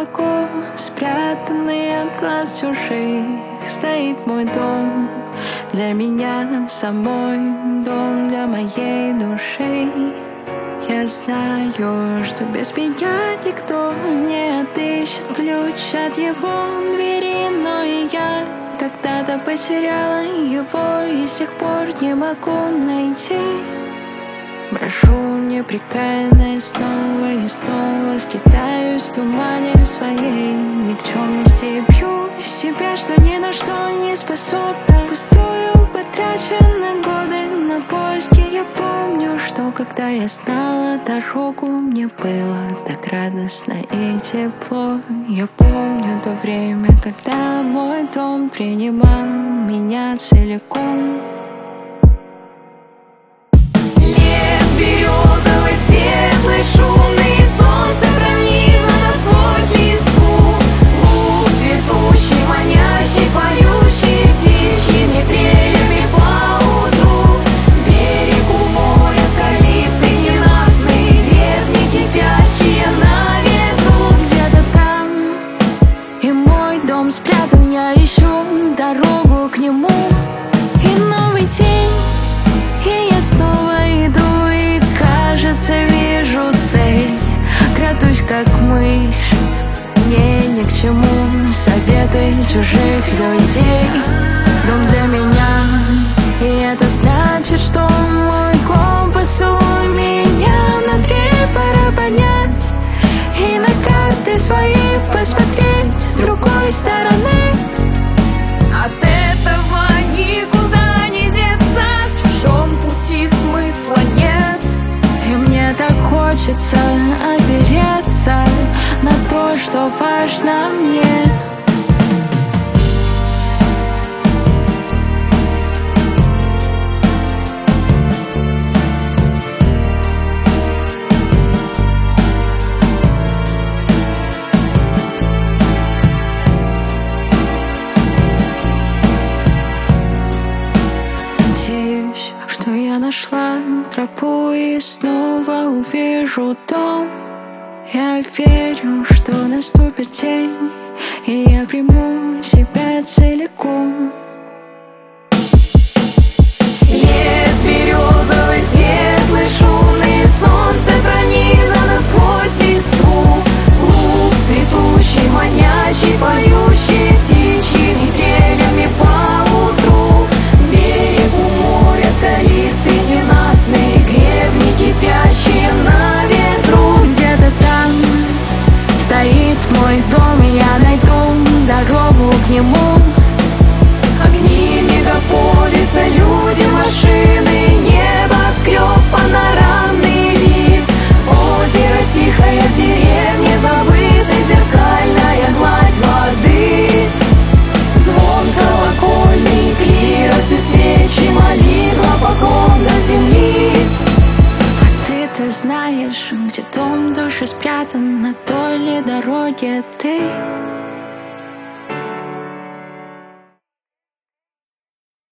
глубоко спрятанный от глаз чужих, стоит мой дом. Для меня самой дом, для моей души. Я знаю, что без меня никто не отыщет ключ от его двери, но и я когда-то потеряла его и с тех пор не могу найти. Брошу непрекаянно снова и снова, скитаюсь в тумане своей никчемности. Бью себя, что ни на что не способна. Пустую потрачены годы на поиски. Я помню, что когда я знала дорогу, мне было так радостно и тепло. Я помню то время, когда мой дом принимал меня целиком. Березовый, светлый, шумный, солнце пронизано сквозь листву. Луг цветущий, манящий, поющий птичьими трелями поутру. Берег у моря скалистый, ненастный, деревни кипящие на ветру. Где-то там и мой дом спрятан, я ищу дорогу к нему. И новый день, и я снова иду. Кажется, вижу цель, крадусь как мышь. Мне ни к чему советы чужих людей. Дом для меня, и это значит, что мой компас у меня внутри. Пора понять и на карты свои посмотреть с другой стороны. От этого никуда не деться, в чужом пути смысла нет. И мне так хочется опереться на то, что важно мне. Надеюсь, что я нашла тропу и снова увижу дом. Я верю, что наступит день, и я приму себя целиком. Лес березовый, светлый, шумный, солнце пронизано сквозь листву. Луг цветущий, манящий, поющий птичьими трелями поутру. Берег у моря скалистый, ненастный, гребни кипящие на ветру. Где-то там стоит мой дом, и я найду дорогу к нему. Огни мегаполиса, люди, машины, небоскреб, панорамный вид. Озеро, тихая деревня, забытая зеркальная гладь воды. Звон колокольный, клирос и свечи, молитва, поклон до земли. А ты-то знаешь, где дом души спрятан, на той ли дороге ты?